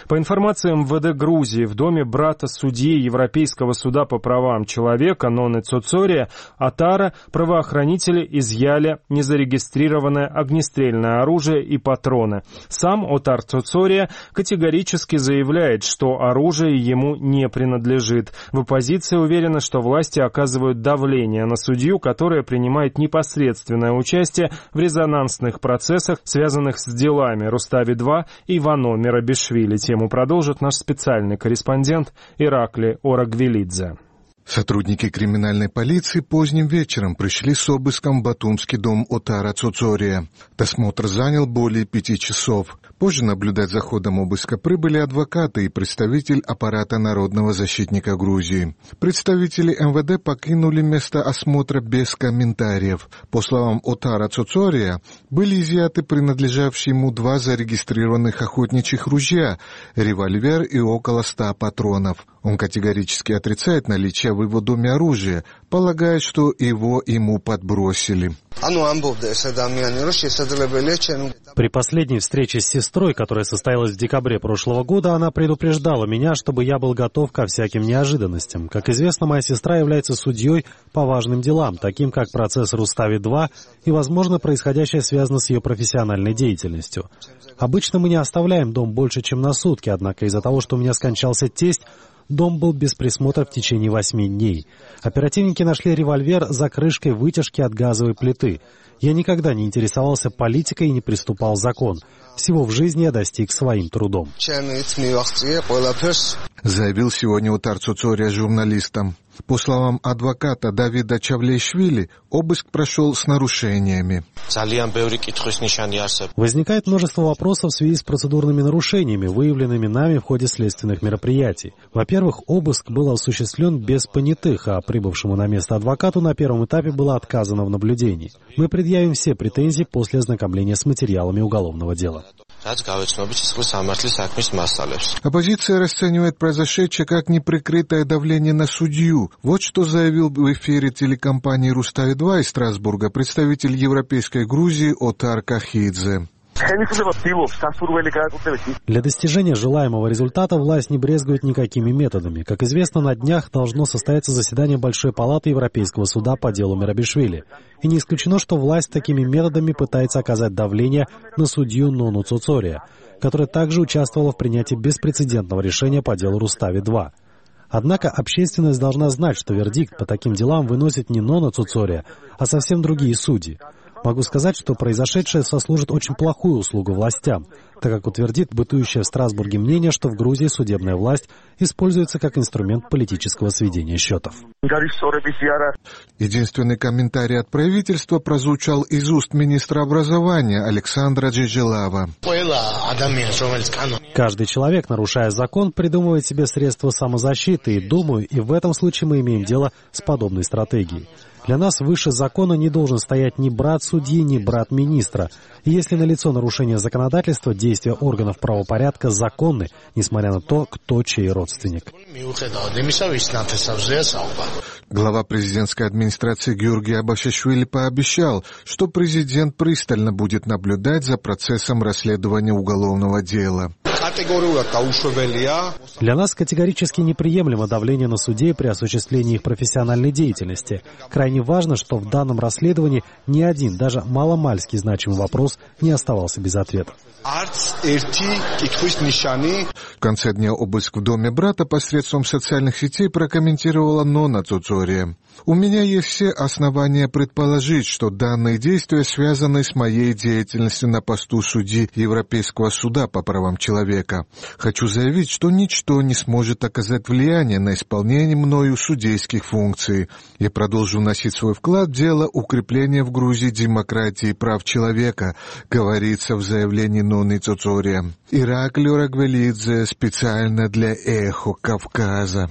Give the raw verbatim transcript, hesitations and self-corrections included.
По информации эм вэ дэ Грузии, в доме брата судьи Европейского суда по правам человека Ноны Цоцория Отара правоохранители изъяли незарегистрированное огнестрельное оружие и патроны. Сам Отар Цоцория категорически заявляет, что оружие ему не принадлежит. В оппозиции уверена, что власти оказывают давление на судью, которая принимает непосредственное участие в резонансных процессах, связанных с делами Рустави-два и Вано Мерабишвили. Тему продолжит наш специальный корреспондент Иракли Орагвелидзе. Сотрудники криминальной полиции поздним вечером пришли с обыском в батумский дом Отара Цоцория. Досмотр занял более пяти часов. Позже наблюдать за ходом обыска прибыли адвокаты и представитель аппарата Народного защитника Грузии. Представители эм вэ дэ покинули место осмотра без комментариев. По словам Отара Цоцория, были изъяты принадлежавшие ему два зарегистрированных охотничьих ружья, револьвер и около ста патронов. Он категорически отрицает наличие в его доме оружия, полагает, что его ему подбросили. При последней встрече с сестрой, которая состоялась в декабре прошлого года, она предупреждала меня, чтобы я был готов ко всяким неожиданностям. Как известно, моя сестра является судьей по важным делам, таким как процесс Рустави-два, и, возможно, происходящее связано с ее профессиональной деятельностью. Обычно мы не оставляем дом больше, чем на сутки, однако из-за того, что у меня скончался тесть, дом был без присмотра в течение восьми дней. Оперативники нашли револьвер за крышкой вытяжки от газовой плиты. Я никогда не интересовался политикой и не приступал закон. Всего в жизни я достиг своим трудом. Заявил сегодня Отар Цоцория журналистам. По словам адвоката Давида Чавлешвили, обыск прошел с нарушениями. Возникает множество вопросов в связи с процедурными нарушениями, выявленными нами в ходе следственных мероприятий. Во-первых, обыск был осуществлен без понятых, а прибывшему на место адвокату на первом этапе было отказано в наблюдении. Мы предъявим все претензии после ознакомления с материалами уголовного дела. Оппозиция расценивает произошедшее как неприкрытое давление на судью. Вот что заявил в эфире телекомпании Рустави-два из Страсбурга представитель Европейской Грузии Отар Кахидзе. Для достижения желаемого результата власть не брезгует никакими методами. Как известно, на днях должно состояться заседание Большой палаты Европейского суда по делу Мерабишвили. И не исключено, что власть такими методами пытается оказать давление на судью Нону Цоцория, которая также участвовала в принятии беспрецедентного решения по делу Рустави-два. Однако общественность должна знать, что вердикт по таким делам выносит не Нона Цоцория, а совсем другие судьи. Могу сказать, что произошедшее сослужит очень плохую услугу властям, так как утвердит бытующее в Страсбурге мнение, что в Грузии судебная власть используется как инструмент политического сведения счетов. Единственный комментарий от правительства прозвучал из уст министра образования Александра Джижелава. Каждый человек, нарушая закон, придумывает себе средства самозащиты, и, думаю, и в этом случае мы имеем дело с подобной стратегией. Для нас выше закона не должен стоять ни брат судьи, ни брат министра. И если налицо нарушение законодательства, действия органов правопорядка законны, несмотря на то, кто чей родственник. Глава президентской администрации Георгий Абашишвили пообещал, что президент пристально будет наблюдать за процессом расследования уголовного дела. Для нас категорически неприемлемо давление на судей при осуществлении их профессиональной деятельности. Крайне важно, что в данном расследовании ни один, даже маломальски значимый вопрос не оставался без ответа. В конце дня обыск в доме брата посредством социальных сетей прокомментировала Нона Цоцория. «У меня есть все основания предположить, что данные действия связаны с моей деятельностью на посту судьи Европейского суда по правам человека. Хочу заявить, что ничто не сможет оказать влияние на исполнение мною судейских функций. Я продолжу вносить свой вклад в дело укрепления в Грузии демократии и прав человека», говорится в заявлении Ноны Цоцория. Иракли Орагвелидзе специально для «Эхо Кавказа».